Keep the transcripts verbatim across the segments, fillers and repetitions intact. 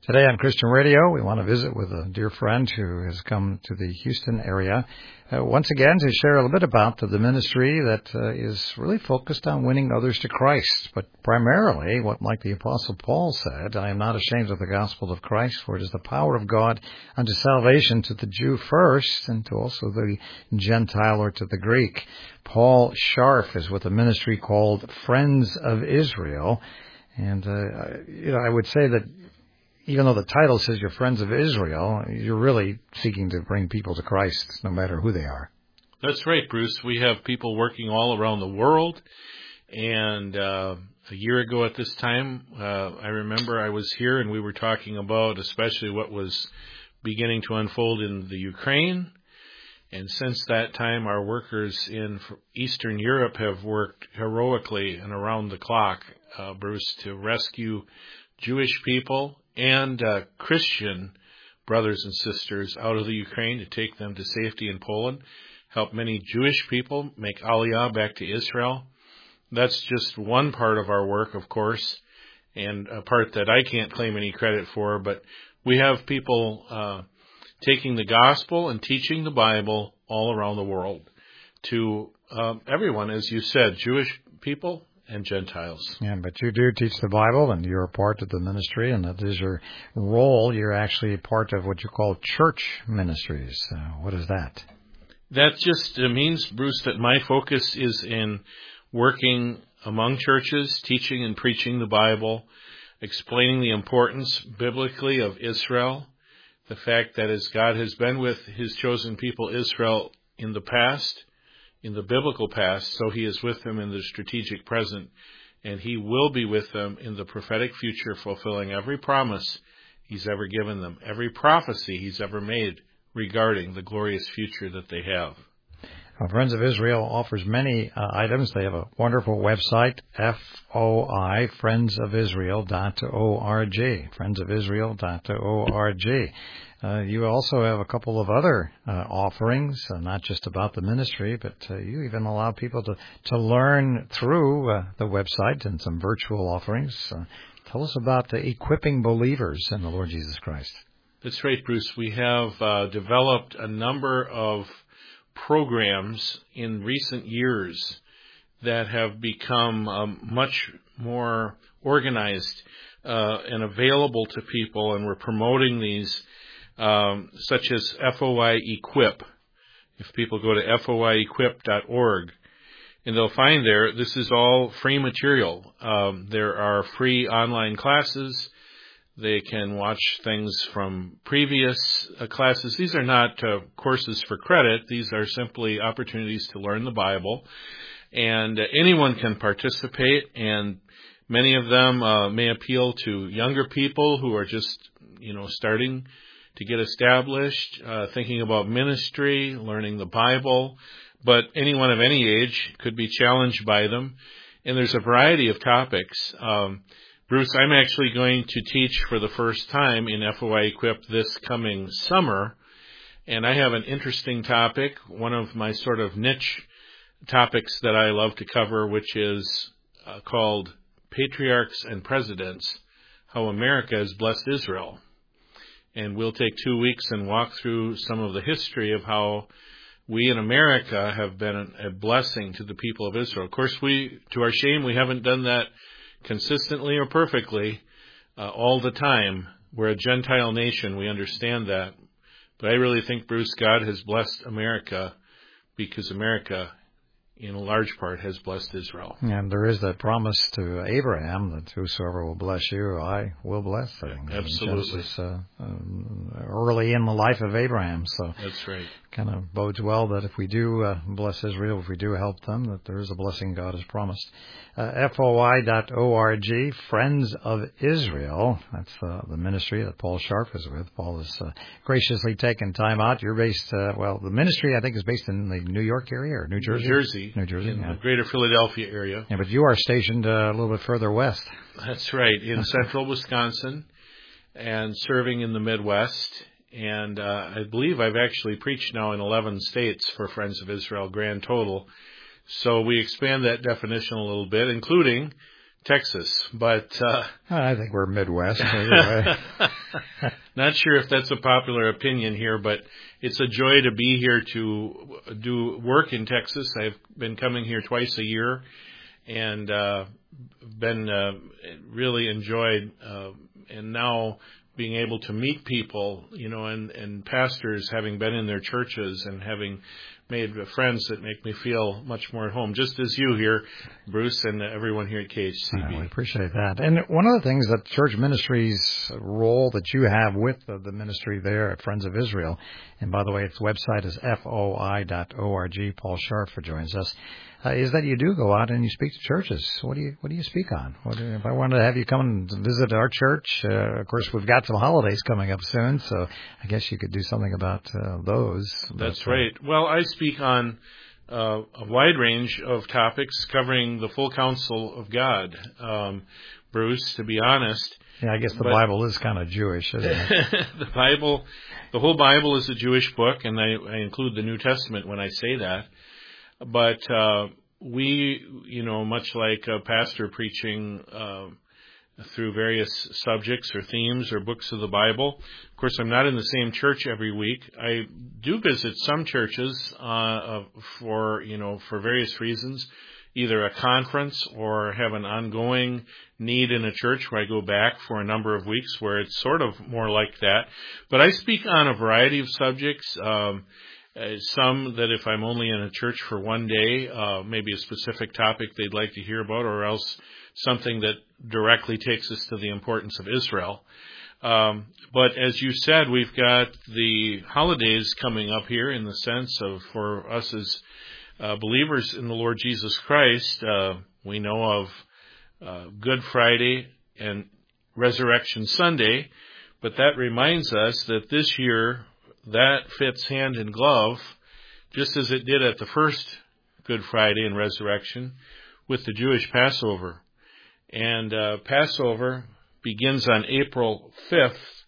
Today on Christian Radio, we want to visit with a dear friend who has come to the Houston area uh, once again to share a little bit about the, the ministry that uh, is really focused on winning others to Christ. But primarily, what like the Apostle Paul said, I am not ashamed of the gospel of Christ, for it is the power of God unto salvation to the Jew first, and to also the Gentile or to the Greek. Paul Scharf is with a ministry called Friends of Israel. And, uh, you know, I would say that even though the title says you're Friends of Israel, you're really seeking to bring people to Christ, no matter who they are. That's right, Bruce. We have people working all around the world. And uh, a year ago at this time, uh, I remember I was here and we were talking about especially what was beginning to unfold in the Ukraine. And since that time, our workers in Eastern Europe have worked heroically and around the clock, uh, Bruce, to rescue Jewish people and uh, Christian brothers and sisters out of the Ukraine to take them to safety in Poland, help many Jewish people make Aliyah back to Israel. That's just one part of our work, of course, and a part that I can't claim any credit for, but we have people uh, taking the gospel and teaching the Bible all around the world to uh, everyone, as you said, Jewish people and Gentiles. Yeah, but you do teach the Bible, and you're a part of the ministry, and that is your role. You're actually part of what you call church ministries. Uh, what is that? That just uh, means, Bruce, that my focus is in working among churches, teaching and preaching the Bible, explaining the importance biblically of Israel, the fact that as God has been with his chosen people Israel in the past, in the biblical past, so he is with them in the strategic present, and he will be with them in the prophetic future, fulfilling every promise he's ever given them, every prophecy he's ever made regarding the glorious future that they have. Well, Friends of Israel offers many uh, items. They have a wonderful website, F O I, friends of israel dot org, friends of israel dot org. Uh, you also have a couple of other uh, offerings, uh, not just about the ministry, but uh, you even allow people to, to learn through uh, the website and some virtual offerings. Uh, tell us about the equipping believers in the Lord Jesus Christ. That's right, Bruce. We have uh, developed a number of programs in recent years that have become um, much more organized uh, and available to people, and we're promoting these Um, such as F O I Equip. If people go to F O I equip dot org, and they'll find there, this is all free material. Um, there are free online classes. They can watch things from previous uh, classes. These are not uh, courses for credit. These are simply opportunities to learn the Bible. And uh, anyone can participate, and many of them uh, may appeal to younger people who are just, you know, starting to get established, uh, thinking about ministry, learning the Bible, but anyone of any age could be challenged by them. And there's a variety of topics. Um, Bruce, I'm actually going to teach for the first time in F O I Equip this coming summer, and I have an interesting topic, one of my sort of niche topics that I love to cover, which is uh, called Patriarchs and Presidents, How America Has Blessed Israel. And we'll take two weeks and walk through some of the history of how we in America have been a blessing to the people of Israel. Of course, we, to our shame, we haven't done that consistently or perfectly uh, all the time. We're a Gentile nation. We understand that. But I really think, Bruce, God has blessed America because America, in a large part, has blessed Israel. And there is that promise to Abraham that whosoever will bless you, I will bless them. Absolutely. Genesis, uh, um, early in the life of Abraham. So that's right. Kind of bodes well that if we do uh, bless Israel, if we do help them, that there is a blessing God has promised. Uh, F O I dot org, Friends of Israel. That's uh, the ministry that Paul Scharf is with. Paul has uh, graciously taken time out. You're based, uh, well, the ministry I think is based in the New York area or New Jersey? New Jersey. New Jersey, in yeah. the greater Philadelphia area. Yeah, but you are stationed uh, a little bit further west. That's right, in central Wisconsin and serving in the Midwest. And uh, I believe I've actually preached now in eleven states for Friends of Israel, grand total. So we expand that definition a little bit, including Texas, but uh, I think we're Midwest. Anyway. Not sure if that's a popular opinion here, but it's a joy to be here to do work in Texas. I've been coming here twice a year, and uh, been uh, really enjoyed, uh, and now being able to meet people, you know, and, and pastors, having been in their churches and having made friends that make me feel much more at home, just as you here, Bruce, and everyone here at K H C B. I appreciate that. And one of the things that church ministry's role that you have with the, the ministry there at Friends of Israel, and by the way, its website is F O I dot org. Paul Scharf joins us. Uh, is that you do go out and you speak to churches. What do you What do you speak on? What do you, if I wanted to have you come and visit our church, uh, of course we've got some holidays coming up soon, so I guess you could do something about uh, those. That's but, right. Uh, well, I speak on uh, a wide range of topics covering the full counsel of God, um, Bruce. To be honest. Yeah, I guess the but, Bible is kind of Jewish, isn't it? the Bible, the whole Bible is a Jewish book, and I, I include the New Testament when I say that. But uh, we, you know, much like a pastor preaching uh, through various subjects or themes or books of the Bible, of course, I'm not in the same church every week. I do visit some churches uh, for, you know, for various reasons, either a conference or have an ongoing need in a church where I go back for a number of weeks where it's sort of more like that. But I speak on a variety of subjects. Um, Uh, some that if I'm only in a church for one day, uh, maybe a specific topic they'd like to hear about, or else something that directly takes us to the importance of Israel. Um, but as you said, we've got the holidays coming up here in the sense of, for us as uh, believers in the Lord Jesus Christ, uh, we know of uh, Good Friday and Resurrection Sunday, but that reminds us that this year that fits hand in glove, just as it did at the first Good Friday and Resurrection, with the Jewish Passover. And uh, Passover begins on April fifth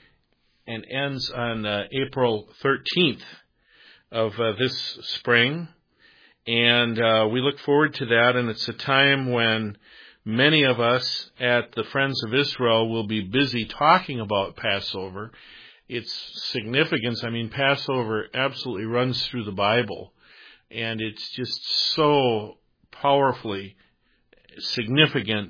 and ends on uh, April thirteenth of uh, this spring. And uh, we look forward to that, and it's a time when many of us at the Friends of Israel will be busy talking about Passover. Its significance, I mean, Passover absolutely runs through the Bible, and it's just so powerfully significant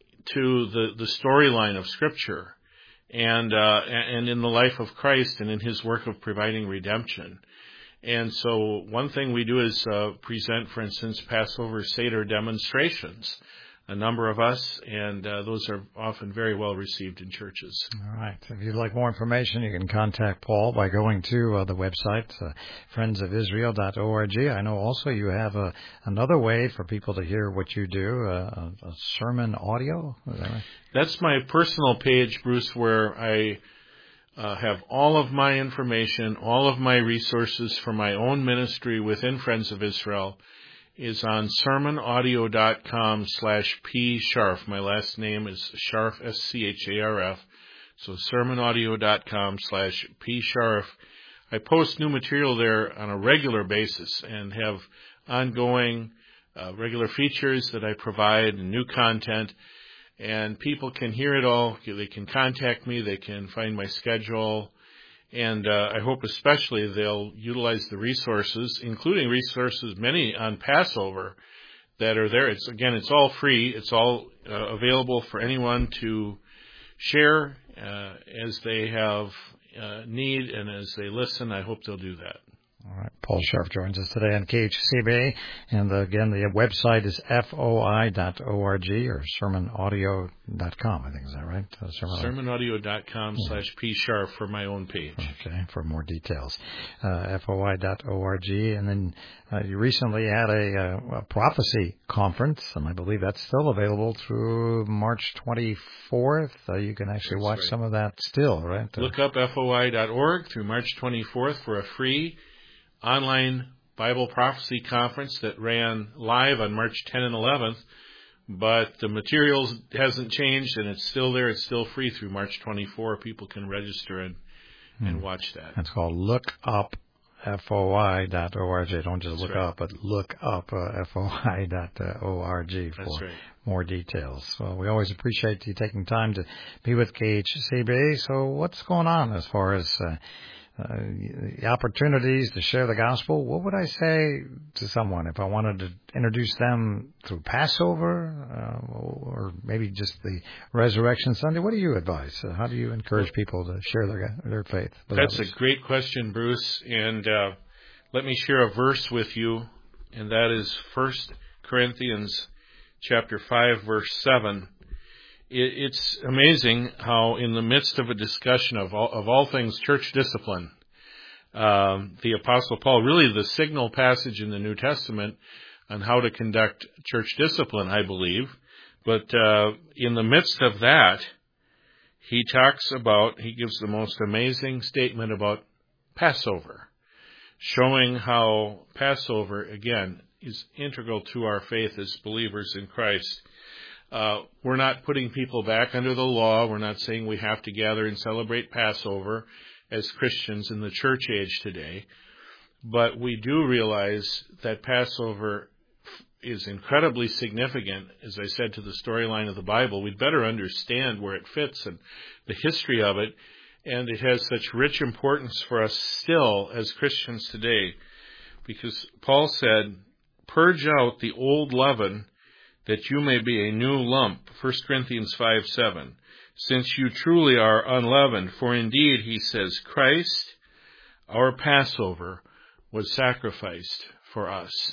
to the, the storyline of Scripture and uh, and in the life of Christ and in His work of providing redemption. And so one thing we do is uh, present, for instance, Passover Seder demonstrations, a number of us, and uh, those are often very well received in churches. All right. If you'd like more information, you can contact Paul by going to uh, the website, uh, friends of israel dot org. I know also you have a, another way for people to hear what you do, uh, a, a sermon audio. Is that right? That's my personal page, Bruce, where I uh, have all of my information, all of my resources for my own ministry within Friends of Israel, is on sermon audio dot com slash P Scharf. My last name is Scharf, S C H A R F. So sermon audio dot com slash P Scharf. I post new material there on a regular basis and have ongoing uh, regular features that I provide and new content. And people can hear it all. They can contact me. They can find my schedule. And uh, I hope especially they'll utilize the resources, including resources, many on Passover, that are there. It's again, it's all free. It's all uh, available for anyone to share uh, as they have uh, need and as they listen. I hope they'll do that. All right. Paul Scharf joins us today on K H C B. And uh, again, the website is F O I dot org or sermon audio dot com, I think. Is that right? Uh, sermon audio dot com slash P Scharf for my own page. Okay, for more details. Uh, F O I dot org. And then uh, you recently had a, uh, a prophecy conference, and I believe that's still available through March twenty-fourth. Uh, you can actually that's watch right. some of that still, right? Uh, Look up F O I dot org through March twenty-fourth for a free online Bible prophecy conference that ran live on March tenth and eleventh, but the materials hasn't changed and it's still there. It's still free through March twenty-fourth. People can register and, hmm. and watch that. It's called Look Up F O I dot org. Don't just That's look right. up, but look up uh, F O I dot org for That's right. more details. Well, we always appreciate you taking time to be with K H C B. So what's going on as far as uh, uh, the opportunities to share the gospel? What would I say to someone if I wanted to introduce them through Passover uh, or maybe just the Resurrection Sunday? What do you advise? Uh, how do you encourage people to share their their faith with That's others? a great question, Bruce. And uh, let me share a verse with you, and that is First Corinthians chapter five, verse seven. It's amazing how in the midst of a discussion of all, of all things church discipline, um, the Apostle Paul, really the signal passage in the New Testament on how to conduct church discipline, I believe. But uh, in the midst of that, he talks about, he gives the most amazing statement about Passover, showing how Passover, again, is integral to our faith as believers in Christ. Uh, we're not putting people back under the law. We're not saying we have to gather and celebrate Passover as Christians in the church age today. But we do realize that Passover is incredibly significant, as I said, to the storyline of the Bible. We'd better understand where it fits and the history of it. And it has such rich importance for us still as Christians today. Because Paul said, purge out the old leaven, that you may be a new lump, First Corinthians five seven, since you truly are unleavened. For indeed, he says, Christ, our Passover, was sacrificed for us.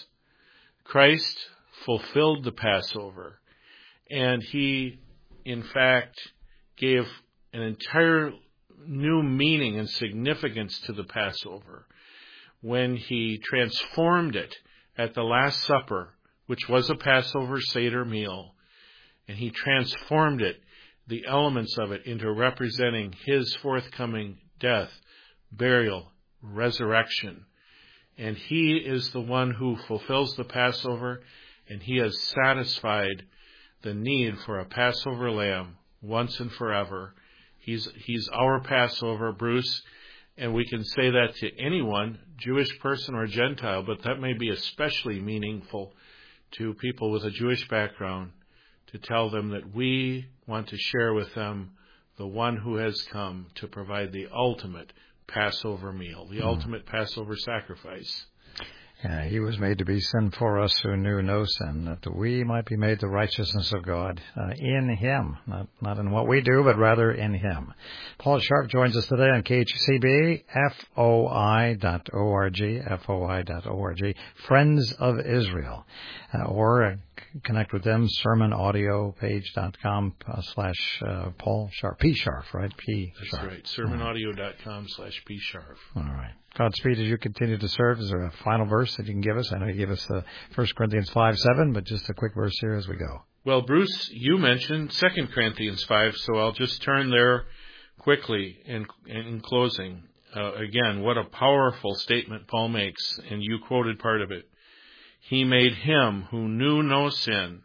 Christ fulfilled the Passover, and he, in fact, gave an entire new meaning and significance to the Passover when he transformed it at the Last Supper, which was a Passover Seder meal, and he transformed it, the elements of it, into representing his forthcoming death, burial, resurrection. And he is the one who fulfills the Passover, and he has satisfied the need for a Passover lamb once and forever. He's, he's our Passover, Bruce, and we can say that to anyone, Jewish person or Gentile, but that may be especially meaningful to people with a Jewish background, to tell them that we want to share with them the one who has come to provide the ultimate Passover meal, the mm. ultimate Passover sacrifice. Yeah, he was made to be sin for us who knew no sin, that we might be made the righteousness of God uh, in him, not not in what we do, but rather in him. Paul Sharp joins us today on K H C B, F O I dot org, F O I dot org, Friends of Israel, uh, or uh, connect with them, sermon audio page dot com uh, slash uh, Paul Sharp, P Sharp, right? P That's Sharp. right, sermon audio dot com slash P Sharp. All right. Godspeed as you continue to serve. Is there a final verse that you can give us? I know you gave us uh, First Corinthians five seven, but just a quick verse here as we go. Well, Bruce, you mentioned Second Corinthians five, so I'll just turn there quickly in, in closing. Uh, again, what a powerful statement Paul makes, and you quoted part of it. He made him who knew no sin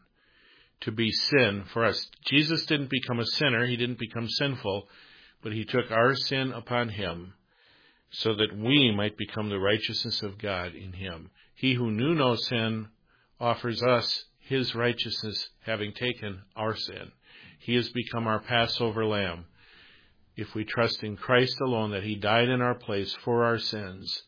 to be sin for us. Jesus didn't become a sinner. He didn't become sinful, but he took our sin upon him, so that we might become the righteousness of God in him. He who knew no sin offers us his righteousness, having taken our sin. He has become our Passover lamb. If we trust in Christ alone, that he died in our place for our sins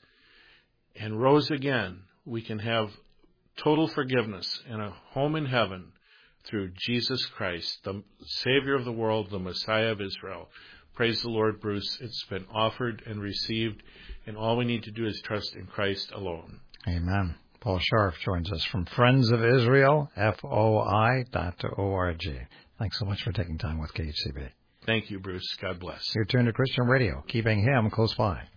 and rose again, we can have total forgiveness and a home in heaven through Jesus Christ, the Savior of the world, the Messiah of Israel. Praise the Lord, Bruce. It's been offered and received, and all we need to do is trust in Christ alone. Amen. Paul Sharp joins us from Friends of Israel, F O I dot org. Thanks so much for taking time with K H C B. Thank you, Bruce. God bless. You're tuned to Christian Radio, keeping him close by.